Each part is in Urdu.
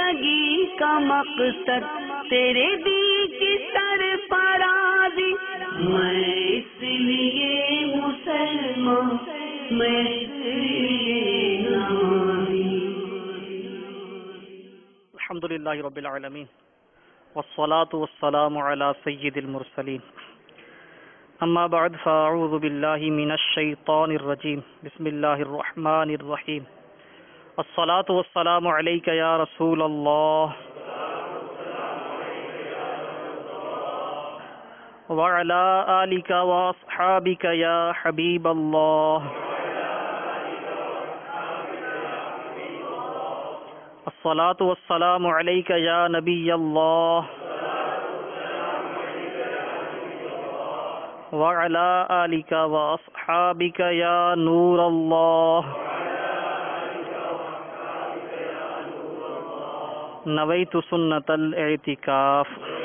زندگی کا مقصد تیرے دی کی سرفرازی، میں اس لیے مسلمان، میں اس لیے نمازی۔ الحمدللہ رب العالمین والصلاة والسلام علی سید المرسلین، اما بعد فاعوذ باللہ من الشیطان الرجیم، بسم اللہ الرحمن الرحیم، الصلاة والسلام علیک یا رسول اللہ وعلی آلک واصحابک یا حبیب اللہ، الصلاة والسلام علیک یا نبی اللہ وعلی آلک واصحابک یا نور اللہ، نویت سنت الاعتکاف۔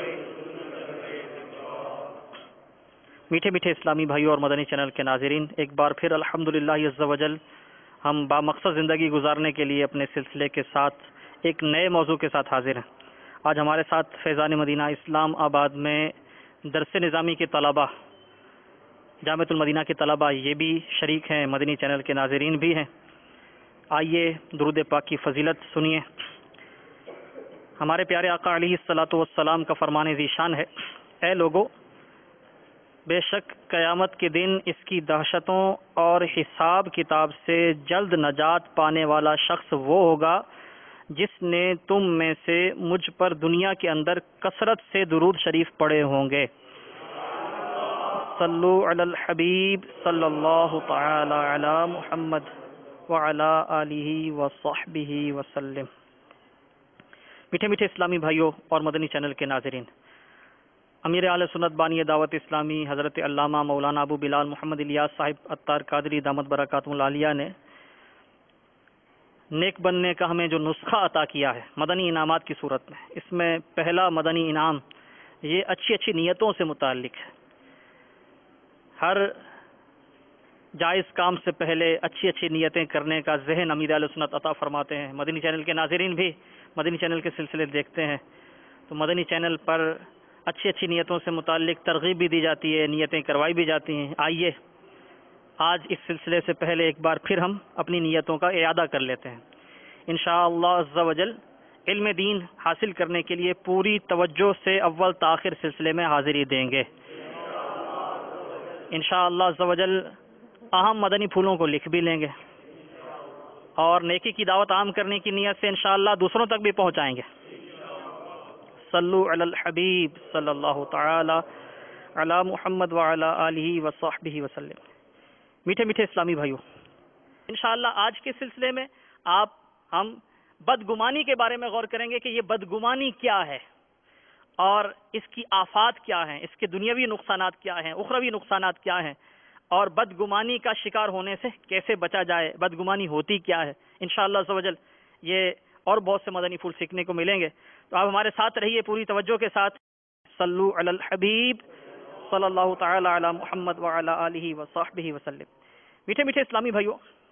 میٹھے میٹھے اسلامی بھائیوں اور مدنی چینل کے ناظرین، ایک بار پھر الحمدللہ عز وجل ہم بامقصد زندگی گزارنے کے لیے اپنے سلسلے کے ساتھ ایک نئے موضوع کے ساتھ حاضر ہیں۔ آج ہمارے ساتھ فیضان مدینہ اسلام آباد میں درس نظامی کے طلباء، جامعۃ المدینہ کے طلباء یہ بھی شریک ہیں، مدنی چینل کے ناظرین بھی ہیں۔ آئیے درود پاک کی فضیلت سنیے۔ ہمارے پیارے آقا علیہ الصلاۃ والسلام کا فرمان ذیشان ہے، اے لوگو، بے شک قیامت کے دن اس کی دہشتوں اور حساب کتاب سے جلد نجات پانے والا شخص وہ ہوگا جس نے تم میں سے مجھ پر دنیا کے اندر کثرت سے درود شریف پڑھے ہوں گے۔ صلو علی الحبیب صلی اللہ تعالی علی محمد وعلی آلہ وصحبہ وسلم۔ میٹھے میٹھے اسلامی بھائیوں اور مدنی چینل کے ناظرین، امیر اہل سنت بانی دعوت اسلامی حضرت علامہ مولانا ابو بلال محمد الیاس صاحب عطار قادری دامت برکاتہ العالیہ نے نیک بننے کا ہمیں جو نسخہ عطا کیا ہے مدنی انعامات کی صورت میں، اس میں پہلا مدنی انعام یہ اچھی اچھی نیتوں سے متعلق ہے۔ ہر جائز کام سے پہلے اچھی اچھی نیتیں کرنے کا ذہن امیر اہل سنت عطا فرماتے ہیں۔ مدنی چینل کے ناظرین بھی مدنی چینل کے سلسلے دیکھتے ہیں تو مدنی چینل پر اچھی اچھی نیتوں سے متعلق ترغیب بھی دی جاتی ہے، نیتیں کروائی بھی جاتی ہیں۔ آئیے آج اس سلسلے سے پہلے ایک بار پھر ہم اپنی نیتوں کا اعادہ کر لیتے ہیں۔ انشاءاللہ عز و جل علم دین حاصل کرنے کے لیے پوری توجہ سے اول تاخر سلسلے میں حاضری دیں گے۔ انشاءاللہ عز و جل اہم مدنی پھولوں کو لکھ بھی لیں گے اور نیکی کی دعوت عام کرنے کی نیت سے انشاءاللہ دوسروں تک بھی پہنچائیں گے۔ صلو علی الحبیب صلی اللہ تعالی علی محمد وعلی آلہ وصحبہ وسلم۔ میٹھے میٹھے اسلامی بھائیوں، انشاءاللہ آج کے سلسلے میں ہم بدگمانی کے بارے میں غور کریں گے کہ یہ بدگمانی کیا ہے اور اس کی آفات کیا ہیں، اس کے دنیاوی نقصانات کیا ہیں، اخروی نقصانات کیا ہیں، اور بدگمانی کا شکار ہونے سے کیسے بچا جائے، بدگمانی ہوتی کیا ہے۔ انشاءاللہ عز و جل یہ اور بہت سے مدنی پھول سیکھنے کو ملیں گے، تو آپ ہمارے ساتھ رہیے پوری توجہ کے ساتھ۔ صلو علی الحبیب صلی اللہ تعالی علی محمد وعلی آلہ وصحبہ وسلم۔ میٹھے میٹھے اسلامی بھائیوں،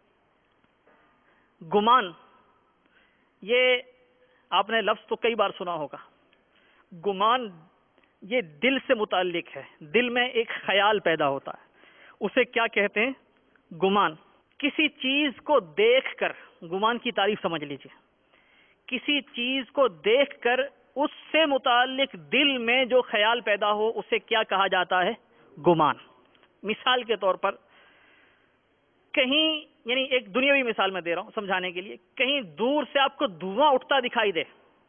گمان، یہ آپ نے لفظ تو کئی بار سنا ہوگا۔ گمان یہ دل سے متعلق ہے، دل میں ایک خیال پیدا ہوتا ہے، اسے کیا کہتے ہیں؟ گمان۔ کسی چیز کو دیکھ کر گمان کی تعریف سمجھ لیجئے، کسی چیز کو دیکھ کر اس سے متعلق دل میں جو خیال پیدا ہو اسے کیا کہا جاتا ہے؟ گمان۔ مثال کے طور پر کہیں، یعنی ایک دنیاوی مثال میں دے رہا ہوں سمجھانے کے لیے، کہیں دور سے آپ کو دھواں اٹھتا دکھائی دے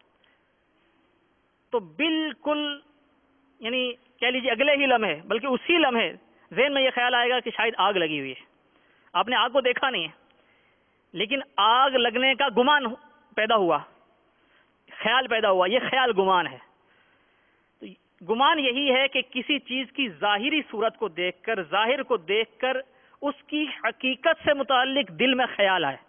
تو بالکل، یعنی کہہ لیجیے اگلے ہی لمحے، بلکہ اسی لمحے ذہن میں یہ خیال آئے گا کہ شاید آگ لگی ہوئی ہے۔ آپ نے آگ کو دیکھا نہیں ہے لیکن آگ لگنے کا گمان پیدا ہوا، خیال پیدا ہوا، یہ خیال گمان ہے۔ تو گمان یہی ہے کہ کسی چیز کی ظاہری صورت کو دیکھ کر، ظاہر کو دیکھ کر اس کی حقیقت سے متعلق دل میں خیال آئے،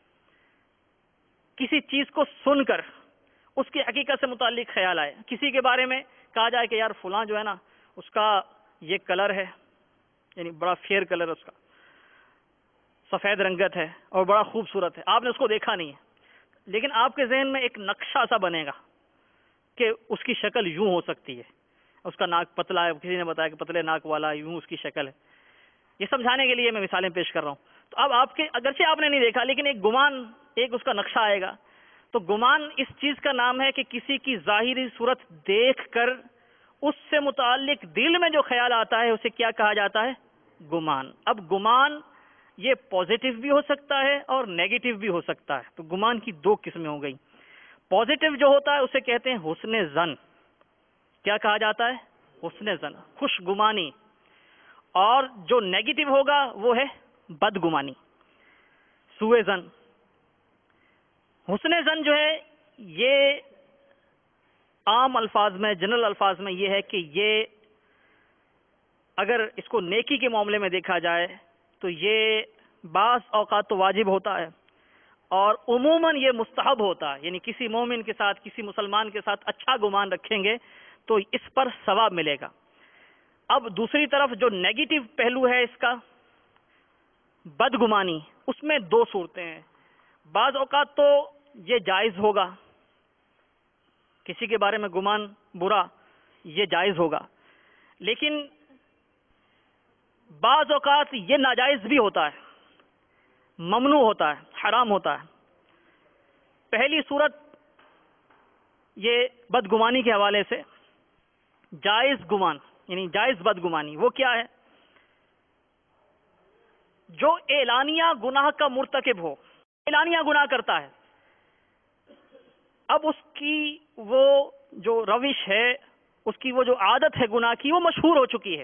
کسی چیز کو سن کر اس کی حقیقت سے متعلق خیال آئے، کسی کے بارے میں کہا جائے کہ یار فلاں جو ہے نا اس کا یہ کلر ہے، یعنی بڑا فیئر کلر اس کا، سفید رنگت ہے اور بڑا خوبصورت ہے، آپ نے اس کو دیکھا نہیں ہے، لیکن آپ کے ذہن میں ایک نقشہ سا بنے گا کہ اس کی شکل یوں ہو سکتی ہے، اس کا ناک پتلا ہے، کسی نے بتایا کہ پتلے ناک والا یوں اس کی شکل ہے. یہ سمجھانے کے لیے میں مثالیں پیش کر رہا ہوں. تو اب آپ کے اگرچہ آپ نے نہیں دیکھا لیکن ایک گمان، ایک اس کا نقشہ آئے گا. تو گمان اس چیز کا نام ہے کہ کسی کی ظاہری صورت دیکھ کر اس سے متعلق دل میں جو خیال آتا ہے اسے کیا کہا جاتا ہے؟ گمان. اب گمان یہ پازیٹیو بھی ہو سکتا ہے اور نیگیٹو بھی ہو سکتا ہے. تو گمان کی دو قسمیں ہو گئی. پازیٹیو جو ہوتا ہے اسے کہتے ہیں حسن ظن. کیا کہا جاتا ہے؟ حسن ظن، خوش گمانی. اور جو نیگیٹو ہوگا وہ ہے بدگمانی، سوء ظن. حسن ظن جو ہے یہ عام الفاظ میں، جنرل الفاظ میں یہ ہے کہ یہ اگر اس کو نیکی کے معاملے میں دیکھا جائے تو یہ بعض اوقات تو واجب ہوتا ہے اور عموماً یہ مستحب ہوتا ہے. یعنی کسی مومن کے ساتھ، کسی مسلمان کے ساتھ اچھا گمان رکھیں گے تو اس پر ثواب ملے گا. اب دوسری طرف جو نیگیٹو پہلو ہے اس کا، بدگمانی، اس میں دو صورتیں ہیں. بعض اوقات تو یہ جائز ہوگا، کسی کے بارے میں گمان برا یہ جائز ہوگا، لیکن بعض اوقات یہ ناجائز بھی ہوتا ہے، ممنوع ہوتا ہے، حرام ہوتا ہے. پہلی صورت یہ بدگمانی کے حوالے سے جائز گمان، یعنی جائز بدگمانی وہ کیا ہے؟ جو اعلانیہ گناہ کا مرتکب ہو، اعلانیہ گناہ کرتا ہے، اب اس کی وہ جو روش ہے، اس کی وہ جو عادت ہے گناہ کی، وہ مشہور ہو چکی ہے.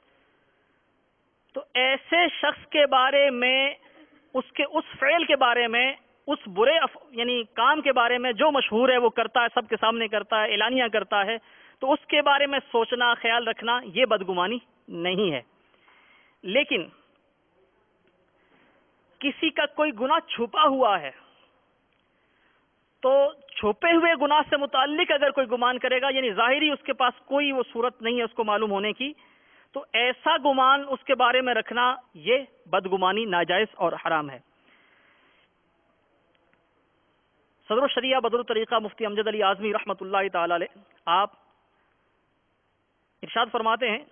تو ایسے شخص کے بارے میں، اس کے اس فعل کے بارے میں، اس برے یعنی کام کے بارے میں جو مشہور ہے، وہ کرتا ہے، سب کے سامنے کرتا ہے، اعلانیہ کرتا ہے، تو اس کے بارے میں سوچنا، خیال رکھنا یہ بدگمانی نہیں ہے. لیکن کسی کا کوئی گناہ چھپا ہوا ہے تو چھپے ہوئے گناہ سے متعلق اگر کوئی گمان کرے گا، یعنی ظاہری اس کے پاس کوئی وہ صورت نہیں ہے اس کو معلوم ہونے کی، تو ایسا گمان اس کے بارے میں رکھنا یہ بدگمانی ناجائز اور حرام ہے. صدر الشریعہ بدر الطریقہ مفتی امجد علی اعظمی رحمۃ اللہ تعالی علیہ آپ ارشاد فرماتے ہیں،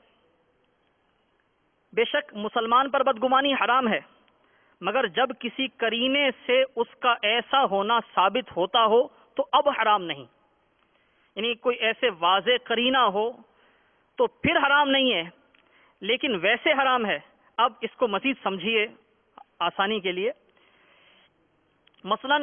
بے شک مسلمان پر بدگمانی حرام ہے مگر جب کسی قرینے سے اس کا ایسا ہونا ثابت ہوتا ہو تو اب حرام نہیں. یعنی کوئی ایسے واضح قرینہ ہو تو پھر حرام نہیں ہے، لیکن ویسے حرام ہے. اب اس کو مزید سمجھیے آسانی کے لیے. مثلا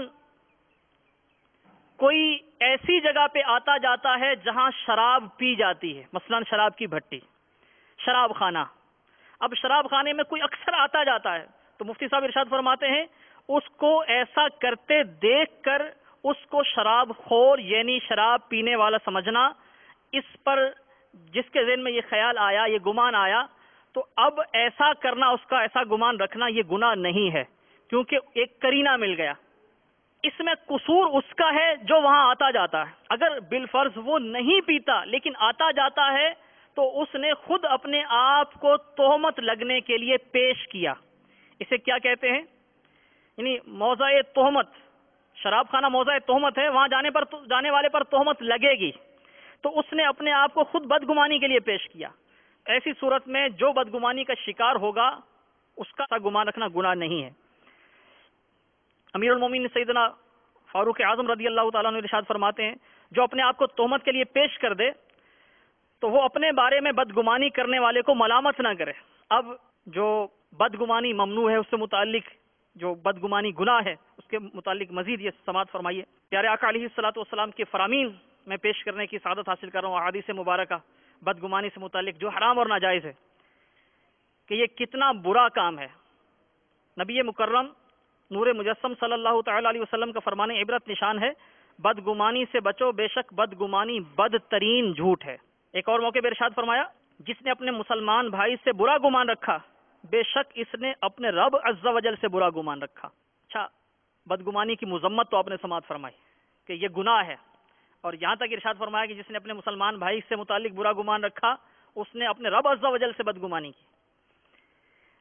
کوئی ایسی جگہ پہ آتا جاتا ہے جہاں شراب پی جاتی ہے، مثلا شراب کی بھٹی، شراب خانہ. اب شراب خانے میں کوئی اکثر آتا جاتا ہے تو مفتی صاحب ارشاد فرماتے ہیں اس کو ایسا کرتے دیکھ کر اس کو شراب خور یعنی شراب پینے والا سمجھنا، اس پر جس کے ذہن میں یہ خیال آیا، یہ گمان آیا، تو اب ایسا کرنا، اس کا ایسا گمان رکھنا یہ گناہ نہیں ہے، کیونکہ ایک قرینہ مل گیا. اس میں قصور اس کا ہے جو وہاں آتا جاتا ہے. اگر بالفرض وہ نہیں پیتا لیکن آتا جاتا ہے تو اس نے خود اپنے آپ کو تہمت لگنے کے لیے پیش کیا. اسے کیا کہتے ہیں؟ یعنی موضع تہمت. شراب خانہ موضع تہمت ہے، وہاں جانے والے پر تہمت لگے گی، تو اس نے اپنے آپ کو خود بدگمانی کے لیے پیش کیا. ایسی صورت میں جو بدگمانی کا شکار ہوگا اس کا گمان رکھنا گناہ نہیں ہے. امیر المومنین سیدنا فاروق اعظم رضی اللہ تعالیٰ عنہ ارشاد فرماتے ہیں جو اپنے آپ کو تہمت کے لیے پیش کر دے تو وہ اپنے بارے میں بدگمانی کرنے والے کو ملامت نہ کرے. اب جو بدگمانی ممنوع ہے اس سے متعلق جو بدگمانی گناہ ہے اس کے متعلق مزید یہ سماعت فرمائیے. پیارے آقا علیہ الصلوۃ والسلام کے فرامین میں پیش کرنے کی سعادت حاصل کر رہا ہوں، احادیث مبارکہ بدگمانی سے متعلق جو حرام اور ناجائز ہے، کہ یہ کتنا برا کام ہے. نبی مکرم نور مجسم صلی اللہ تعالی علیہ وسلم کا فرمان عبرت نشان ہے، بدگمانی سے بچو، بے شک بدگمانی بدترین جھوٹ ہے. ایک اور موقع پہ ارشاد فرمایا، جس نے اپنے مسلمان بھائی سے برا گمان رکھا بے شک اس نے اپنے رب عز و جل سے برا گمان رکھا. اچھا، بدگمانی کی مذمت تو آپ نے سماعت فرمائی کہ یہ گناہ ہے، اور یہاں تک ارشاد فرمایا کہ جس نے اپنے مسلمان بھائی سے متعلق برا گمان رکھا اس نے اپنے رب عز و جل سے بدگمانی کی.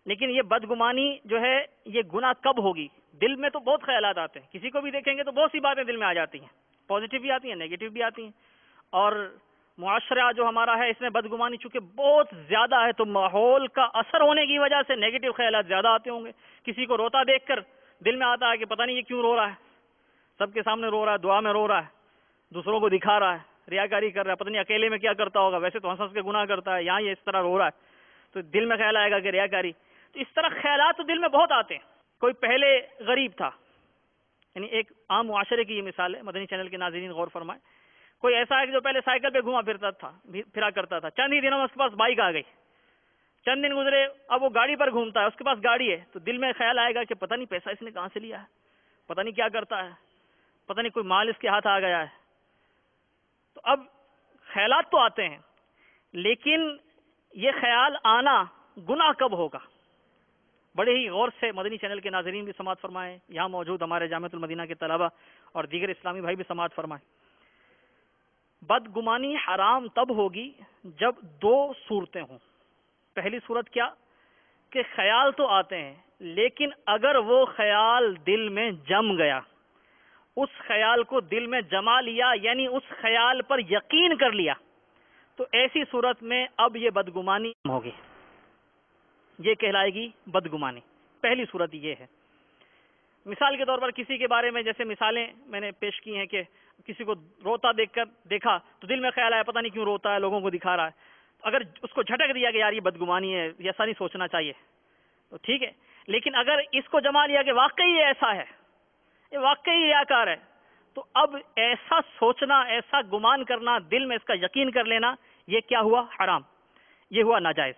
لیکن یہ بدگمانی جو ہے یہ گناہ کب ہوگی؟ دل میں تو بہت خیالات آتے ہیں، کسی کو بھی دیکھیں گے تو بہت سی باتیں دل میں آ جاتی ہیں، پازیٹیو بھی آتی ہیں، نیگیٹو بھی آتی ہیں، اور معاشرہ جو ہمارا ہے اس میں بدگمانی چونکہ بہت زیادہ ہے تو ماحول کا اثر ہونے کی وجہ سے نیگیٹو خیالات زیادہ آتے ہوں گے. کسی کو روتا دیکھ کر دل میں آتا ہے کہ پتہ نہیں یہ کیوں رو رہا ہے، سب کے سامنے رو رہا ہے، دعا میں رو رہا ہے، دوسروں کو دکھا رہا ہے، ریاکاری کر رہا ہے، پتہ نہیں اکیلے میں کیا کرتا ہوگا، ویسے تو ہنس ہنس کے گناہ کرتا ہے، یہاں یہ اس طرح رو رہا ہے تو دل میں خیال آئے گا کہ ریاکاری. تو اس طرح خیالات تو دل میں بہت آتے ہیں. کوئی پہلے غریب تھا، یعنی ایک عام معاشرے کی یہ مثال ہے، مدنی چینل کے ناظرین غور فرمائیں. کوئی ایسا ہے کہ جو پہلے سائیکل پہ گھوما پھرا کرتا تھا، چند ہی دنوں میں اس کے پاس بائک آ گئی، چند دن گزرے اب وہ گاڑی پر گھومتا ہے، اس کے پاس گاڑی ہے، تو دل میں خیال آئے گا کہ پتہ نہیں پیسہ اس نے کہاں سے لیا ہے، پتہ نہیں کیا کرتا ہے، پتہ نہیں کوئی مال اس کے ہاتھ آ گیا ہے. تو اب خیالات تو آتے ہیں، لیکن یہ خیال آنا گناہ کب ہوگا؟ بڑے ہی غور سے مدنی چینل کے ناظرین بھی سماعت فرمائیں، یہاں موجود ہمارے جامعۃ المدینہ کے طلبہ اور دیگر اسلامی بھائی بھی سماعت فرمائیں. بدگمانی حرام تب ہوگی جب دو صورتیں ہوں. پہلی صورت کیا کہ خیال تو آتے ہیں، لیکن اگر وہ خیال دل میں جم گیا، اس خیال کو دل میں جما لیا، یعنی اس خیال پر یقین کر لیا، تو ایسی صورت میں اب یہ بدگمانی ہوگی، یہ کہلائے گی بدگمانی. پہلی صورت یہ ہے. مثال کے طور پر کسی کے بارے میں جیسے مثالیں میں نے پیش کی ہیں کہ کسی کو روتا دیکھا تو دل میں خیال آیا پتہ نہیں کیوں روتا ہے، لوگوں کو دکھا رہا ہے. اگر اس کو جھٹک دیا کہ یار یہ بدگمانی ہے، ایسا نہیں سوچنا چاہیے، تو ٹھیک ہے. لیکن اگر اس کو جما لیا کہ واقعی یہ ایسا ہے، یہ واقعی ریاکار ہے، تو اب ایسا سوچنا، ایسا گمان کرنا، دل میں اس کا یقین کر لینا، یہ کیا ہوا؟ حرام، یہ ہوا ناجائز.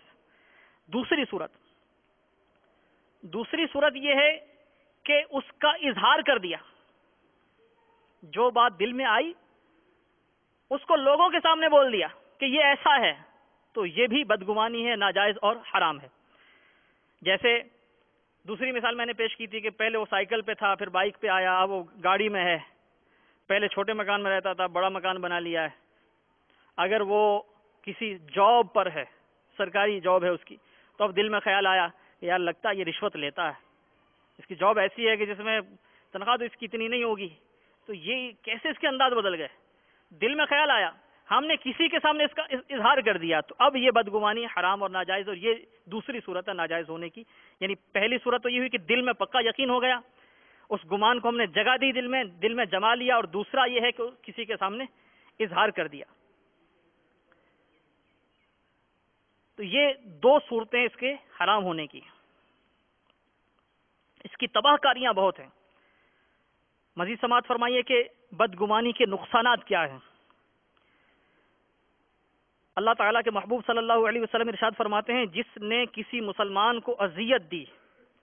دوسری صورت یہ ہے کہ اس کا اظہار کر دیا، جو بات دل میں آئی اس کو لوگوں کے سامنے بول دیا کہ یہ ایسا ہے، تو یہ بھی بدگمانی ہے، ناجائز اور حرام ہے. جیسے دوسری مثال میں نے پیش کی تھی کہ پہلے وہ سائیکل پہ تھا، پھر بائک پہ آیا، اب وہ گاڑی میں ہے، پہلے چھوٹے مکان میں رہتا تھا، بڑا مکان بنا لیا ہے. اگر وہ کسی جاب پر ہے، سرکاری جاب ہے اس کی، تو اب دل میں خیال آیا کہ یار لگتا ہے یہ رشوت لیتا ہے، اس کی جاب ایسی ہے کہ جس میں تنخواہ تو اس کی اتنی نہیں ہوگی، تو یہ کیسے اس کے انداز بدل گئے. دل میں خیال آیا، ہم نے کسی کے سامنے اس کا اظہار کر دیا، تو اب یہ بدگمانی حرام اور ناجائز، اور یہ دوسری صورت ہے ناجائز ہونے کی. یعنی پہلی صورت تو یہ ہوئی کہ دل میں پکا یقین ہو گیا، اس گمان کو ہم نے جگہ دی، دل میں جما لیا، اور دوسرا یہ ہے کہ کسی کے سامنے اظہار کر دیا. تو یہ دو صورتیں اس کے حرام ہونے کی. اس کی تباہ کاریاں بہت ہیں. مزید سماعت فرمائیے کہ بدگمانی کے نقصانات کیا ہیں. اللہ تعالیٰ کے محبوب صلی اللہ علیہ وسلم ارشاد فرماتے ہیں، جس نے کسی مسلمان کو اذیت دی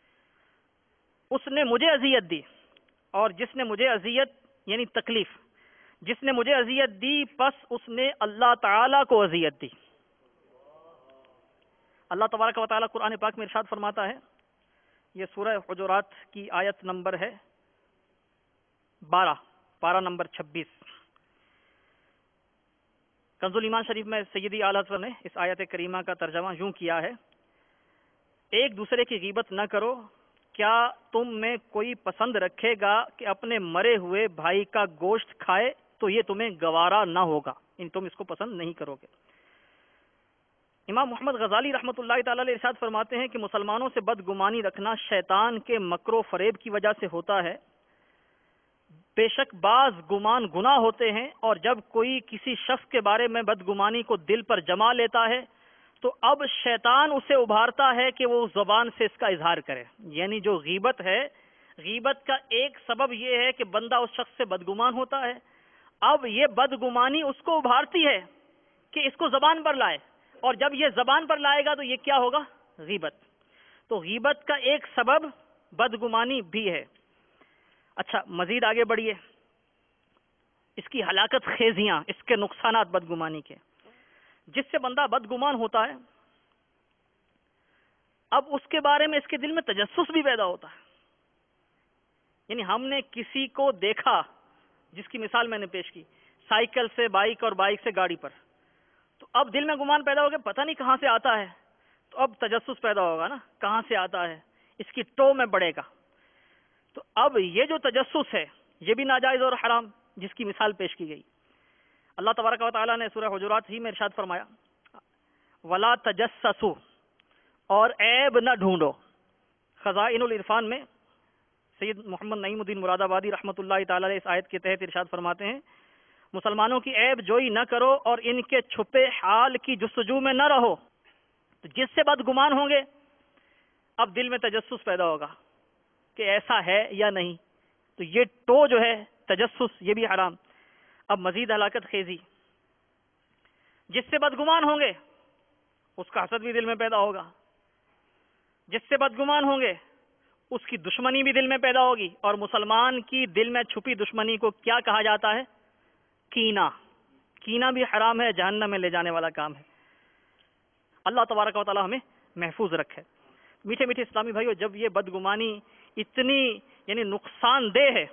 اس نے مجھے اذیت دی، اور جس نے مجھے اذیت یعنی تکلیف، جس نے مجھے اذیت دی پس اس نے اللہ تعالیٰ کو اذیت دی. اللہ تبارک و تعالیٰ قرآن پاک میں ارشاد فرماتا ہے، یہ سورہ حجرات کی آیت نمبر ہے 12، پارہ نمبر 26. کنز الایمان شریف میں سیدی اعلیٰ حضرت نے اس آیت کریمہ کا ترجمہ یوں کیا ہے، ایک دوسرے کی غیبت نہ کرو، کیا تم میں کوئی پسند رکھے گا کہ اپنے مرے ہوئے بھائی کا گوشت کھائے تو یہ تمہیں گوارا نہ ہوگا، تم اس کو پسند نہیں کرو گے. امام محمد غزالی رحمۃ اللہ تعالی علیہ ارشاد فرماتے ہیں کہ مسلمانوں سے بدگمانی رکھنا شیطان کے مکر و فریب کی وجہ سے ہوتا ہے. بے شک بعض گمان گناہ ہوتے ہیں، اور جب کوئی کسی شخص کے بارے میں بدگمانی کو دل پر جما لیتا ہے تو اب شیطان اسے ابھارتا ہے کہ وہ زبان سے اس کا اظہار کرے. یعنی جو غیبت ہے، غیبت کا ایک سبب یہ ہے کہ بندہ اس شخص سے بدگمان ہوتا ہے. اب یہ بدگمانی اس کو ابھارتی ہے کہ اس کو زبان پر لائے، اور جب یہ زبان پر لائے گا تو یہ کیا ہوگا؟ غیبت. تو غیبت کا ایک سبب بدگمانی بھی ہے. اچھا، مزید آگے بڑھیے. اس کی ہلاکت خیزیاں، اس کے نقصانات بدگمانی کے. جس سے بندہ بدگمان ہوتا ہے، اب اس کے بارے میں اس کے دل میں تجسس بھی پیدا ہوتا ہے. یعنی ہم نے کسی کو دیکھا، جس کی مثال میں نے پیش کی، سائیکل سے بائک اور بائک سے گاڑی پر، تو اب دل میں گمان پیدا ہو گیا پتہ نہیں کہاں سے آتا ہے. تو تو اب تجسس پیدا ہوگا نا، کہاں سے آتا ہے، اس کی ٹو میں پڑے گا. تو اب یہ جو تجسس ہے یہ بھی ناجائز اور حرام، جس کی مثال پیش کی گئی. اللہ تبارک و تعالیٰ نے سورہ حجرات ہی میں ارشاد فرمایا وَلَا تَجَسَّسُوا، اور عیب نہ ڈھونڈو. خزائن العرفان میں سید محمد نعیم الدین مراد آبادی رحمۃ اللہ تعالی علیہ اس آیت کے تحت ارشاد فرماتے ہیں مسلمانوں کی عیب جوئی نہ کرو اور ان کے چھپے حال کی جستجو میں نہ رہو. تو جس سے بدگمان ہوں گے اب دل میں تجسس پیدا ہوگا کہ ایسا ہے یا نہیں. تو یہ ٹو جو ہے تجسس یہ بھی حرام. اب مزید ہلاکت خیزی، جس سے بدگمان ہوں گے اس کا حسد بھی دل میں پیدا ہوگا، جس سے بدگمان ہوں گے اس کی دشمنی بھی دل میں پیدا ہوگی. اور مسلمان کی دل میں چھپی دشمنی کو کیا کہا جاتا ہے؟ کینہ. کینہ بھی حرام ہے، جہنم میں لے جانے والا کام ہے. اللہ تبارک و تعالی ہمیں محفوظ رکھے. میٹھے میٹھے اسلامی بھائیو، جب یہ بدگمانی اتنی یعنی نقصان دہ ہے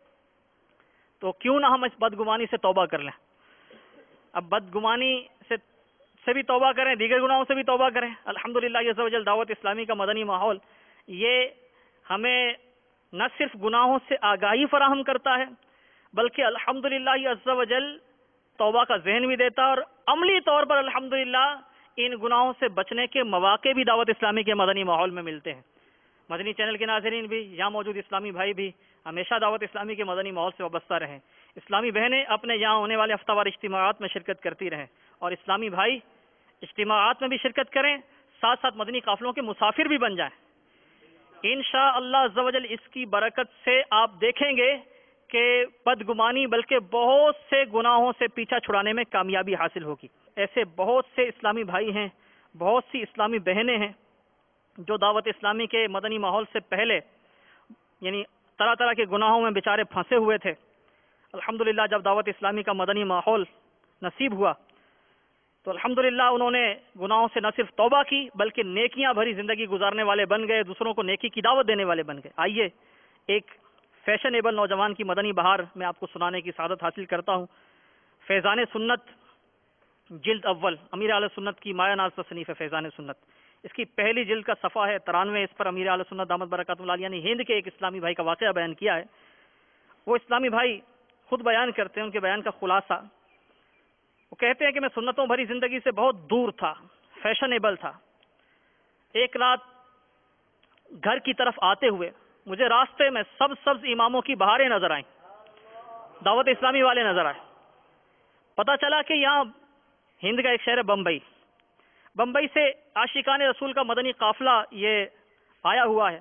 تو کیوں نہ ہم اس بدگمانی سے توبہ کر لیں. اب بدگمانی سے بھی توبہ کریں، دیگر گناہوں سے بھی توبہ کریں. الحمدللہ عز و جل دعوت اسلامی کا مدنی ماحول یہ ہمیں نہ صرف گناہوں سے آگاہی فراہم کرتا ہے بلکہ الحمدللہ عز و جل توبہ کا ذہن بھی دیتا ہے، اور عملی طور پر الحمدللہ ان گناہوں سے بچنے کے مواقع بھی دعوت اسلامی کے مدنی ماحول میں ملتے ہیں. مدنی چینل کے ناظرین بھی، یہاں موجود اسلامی بھائی بھی ہمیشہ دعوت اسلامی کے مدنی ماحول سے وابستہ رہیں. اسلامی بہنیں اپنے یہاں ہونے والے ہفتہ وار اجتماعات میں شرکت کرتی رہیں، اور اسلامی بھائی اجتماعات میں بھی شرکت کریں، ساتھ ساتھ مدنی قافلوں کے مسافر بھی بن جائیں. انشاءاللہ عز و جل اس کی برکت سے آپ دیکھیں گے کہ بدگمانی بلکہ بہت سے گناہوں سے پیچھا چھڑانے میں کامیابی حاصل ہوگی. ایسے بہت سے اسلامی بھائی ہیں، بہت سی اسلامی بہنیں ہیں جو دعوت اسلامی کے مدنی ماحول سے پہلے یعنی طرح طرح کے گناہوں میں بیچارے پھنسے ہوئے تھے. الحمدللہ جب دعوت اسلامی کا مدنی ماحول نصیب ہوا تو الحمدللہ انہوں نے گناہوں سے نہ صرف توبہ کی بلکہ نیکیاں بھری زندگی گزارنے والے بن گئے، دوسروں کو نیکی کی دعوت دینے والے بن گئے. آئیے ایک فیشنیبل نوجوان کی مدنی بہار میں آپ کو سنانے کی سعادت حاصل کرتا ہوں. فیضان سنت جلد اول، امیر اہل سنت کی مایہ ناز تصنیف ہے فیضان سنت. اس کی پہلی جلد کا صفحہ ہے 93. اس پر امیر اہل سنت دامت برکاتہ العالیہ نے ہند کے ایک اسلامی بھائی کا واقعہ بیان کیا ہے. وہ اسلامی بھائی خود بیان کرتے ہیں، ان کے بیان کا خلاصہ. وہ کہتے ہیں کہ میں سنتوں بھری زندگی سے بہت دور تھا، فیشنیبل تھا. ایک رات گھر کی طرف آتے ہوئے مجھے راستے میں سبز اماموں کی بہاریں نظر آئیں، دعوت اسلامی والے نظر آئے. پتہ چلا کہ یہاں ہند کا ایک شہر ہے بمبئی سے عاشقان رسول کا مدنی قافلہ یہ آیا ہوا ہے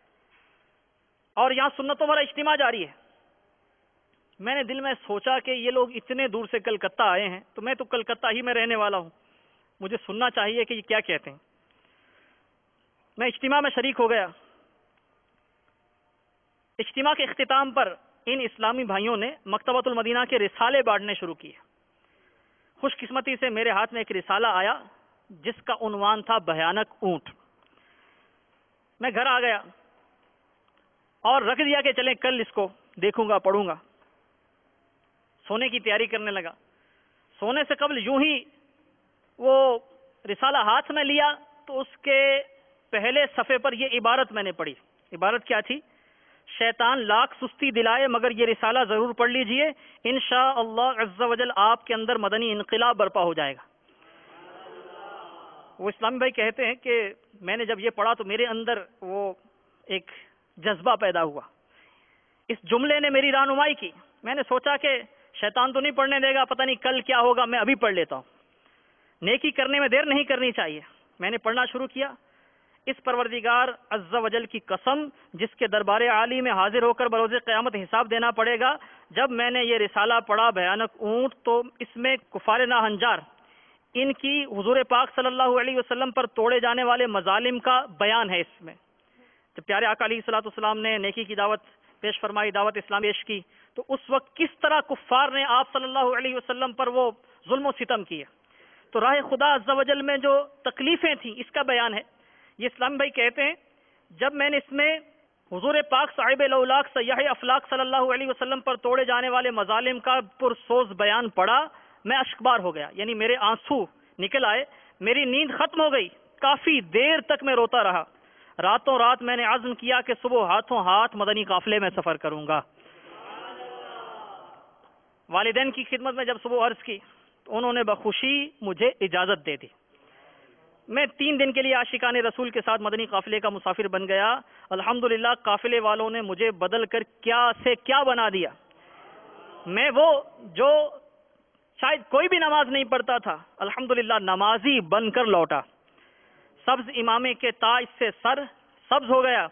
اور یہاں سنتوں والا اجتماع جاری ہے. میں نے دل میں سوچا کہ یہ لوگ اتنے دور سے کلکتہ آئے ہیں تو میں تو کلکتہ ہی میں رہنے والا ہوں، مجھے سننا چاہیے کہ یہ کیا کہتے ہیں. میں اجتماع میں شریک ہو گیا. اجتماع کے اختتام پر ان اسلامی بھائیوں نے مکتبۃ المدینہ کے رسالے بانٹنے شروع کیے. خوش قسمتی سے میرے ہاتھ میں ایک رسالہ آیا جس کا عنوان تھا بھیانک اونٹ. میں گھر آ گیا اور رکھ دیا کہ چلیں کل اس کو دیکھوں گا، پڑھوں گا. سونے کی تیاری کرنے لگا. سونے سے قبل یوں ہی وہ رسالہ ہاتھ میں لیا تو اس کے پہلے صفحے پر یہ عبارت میں نے پڑھی. عبارت کیا تھی؟ شیطان لاکھ سستی دلائے مگر یہ رسالہ ضرور پڑھ لیجئے، انشاءاللہ عز و جل آپ کے اندر مدنی انقلاب برپا ہو جائے گا. وہ اسلامی بھائی کہتے ہیں کہ میں نے جب یہ پڑھا تو میرے اندر وہ ایک جذبہ پیدا ہوا. اس جملے نے میری رہنمائی کی. میں نے سوچا کہ شیطان تو نہیں پڑھنے دے گا، پتہ نہیں کل کیا ہوگا، میں ابھی پڑھ لیتا ہوں. نیکی کرنے میں دیر نہیں کرنی چاہیے. میں نے پڑھنا شروع کیا. اس پروردگار عز و جل کی قسم جس کے دربار عالی میں حاضر ہو کر بروز قیامت حساب دینا پڑے گا، جب میں نے یہ رسالہ پڑھا بھیانک اونٹ تو اس میں کفار ناہنجار ان کی حضور پاک صلی اللہ علیہ وسلم پر توڑے جانے والے مظالم کا بیان ہے. اس میں جب پیارے آقا علیہ الصلوۃ والسلام نے نیکی کی دعوت پیش فرمائی، دعوت اسلام پیش کی، تو اس وقت کس طرح کفار نے آپ صلی اللہ علیہ وسلم پر وہ ظلم و ستم کیے. تو راہ خدا عز و جل میں جو تکلیفیں تھیں اس کا بیان ہے. یہ اسلام بھائی کہتے ہیں جب میں نے اس میں حضور پاک صاحب الاولاق سیاح افلاق صلی اللہ علیہ وسلم پر توڑے جانے والے مظالم کا پرسوز بیان پڑھا، میں اشکبار ہو گیا، یعنی میرے آنسو نکل آئے، میری نیند ختم ہو گئی. کافی دیر تک میں روتا رہا. راتوں رات میں نے عزم کیا کہ صبح ہاتھوں ہاتھ مدنی قافلے میں سفر کروں گا. والدین کی خدمت میں جب صبح عرض کی تو انہوں نے بخوشی مجھے اجازت دے دی. میں 3 دن کے لیے عاشقان رسول کے ساتھ مدنی قافلے کا مسافر بن گیا. الحمدللہ قافلے والوں نے مجھے بدل کر کیا سے کیا بنا دیا. میں وہ جو شاید کوئی بھی نماز نہیں پڑھتا تھا، الحمدللہ نمازی بن کر لوٹا. سبز امامے کے تاج سے سر سبز ہو گیا،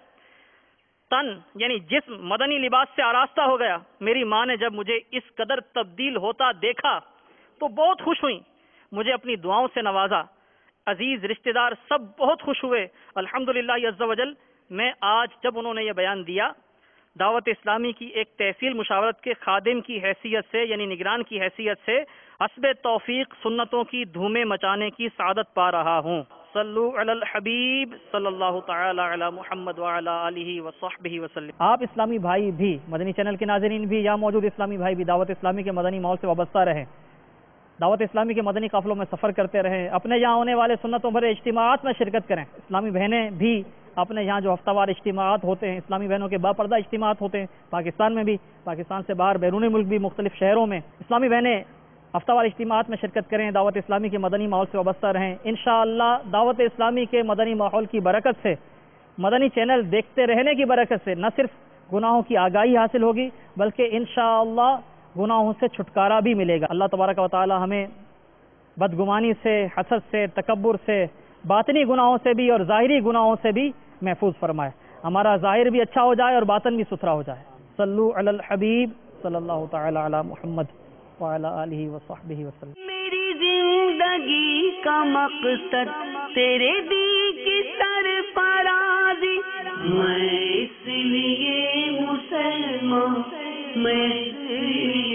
تن یعنی جسم مدنی لباس سے آراستہ ہو گیا. میری ماں نے جب مجھے اس قدر تبدیل ہوتا دیکھا تو بہت خوش ہوئی، مجھے اپنی دعاؤں سے نوازا. عزیز رشتہ دار سب بہت خوش ہوئے الحمدللہ عز و جل. میں آج جب انہوں نے یہ بیان دیا، دعوت اسلامی کی ایک تحصیل مشاورت کے خادم کی حیثیت سے یعنی نگران کی حیثیت سے حسب توفیق سنتوں کی دھومیں مچانے کی سعادت پا رہا ہوں. صلو علی الحبیب صلی اللہ تعالی علی محمد وعلی آلہ وصحبہ وسلم. آپ اسلامی بھائی بھی، مدنی چینل کے ناظرین بھی، یا موجود اسلامی بھائی بھی دعوت اسلامی کے مدنی ماحول سے وابستہ رہیں، دعوت اسلامی کے مدنی قافلوں میں سفر کرتے رہیں، اپنے یہاں ہونے والے سنتوں بھرے اجتماعات میں شرکت کریں. اسلامی بہنیں بھی اپنے یہاں جو ہفتہ وار اجتماعات ہوتے ہیں، اسلامی بہنوں کے باپردہ اجتماعات ہوتے ہیں پاکستان میں بھی، پاکستان سے باہر بیرون ملک بھی مختلف شہروں میں، اسلامی بہنیں ہفتہ وار اجتماعات میں شرکت کریں، دعوت اسلامی کے مدنی ماحول سے وابستہ رہیں. انشاءاللہ دعوت اسلامی کے مدنی ماحول کی برکت سے، مدنی چینل دیکھتے رہنے کی برکت سے نہ صرف گناہوں کی آگاہی حاصل ہوگی بلکہ انشاءاللہ گناہوں سے چھٹکارا بھی ملے گا. اللہ تبارک و تعالی ہمیں بدگمانی سے، حسد سے، تکبر سے، باطنی گناہوں سے بھی اور ظاہری گناہوں سے بھی محفوظ فرمائے. ہمارا ظاہر بھی اچھا ہو جائے اور باطن بھی ستھرا ہو جائے. صلو علی الحبیب صلی اللہ تعالی علی محمد وعلی آلہ وصحبہ وسلم. میری زندگی کا مقصد تیرے دی کی سرفرازی، میں اس لیے مسلمان، میں اس لیے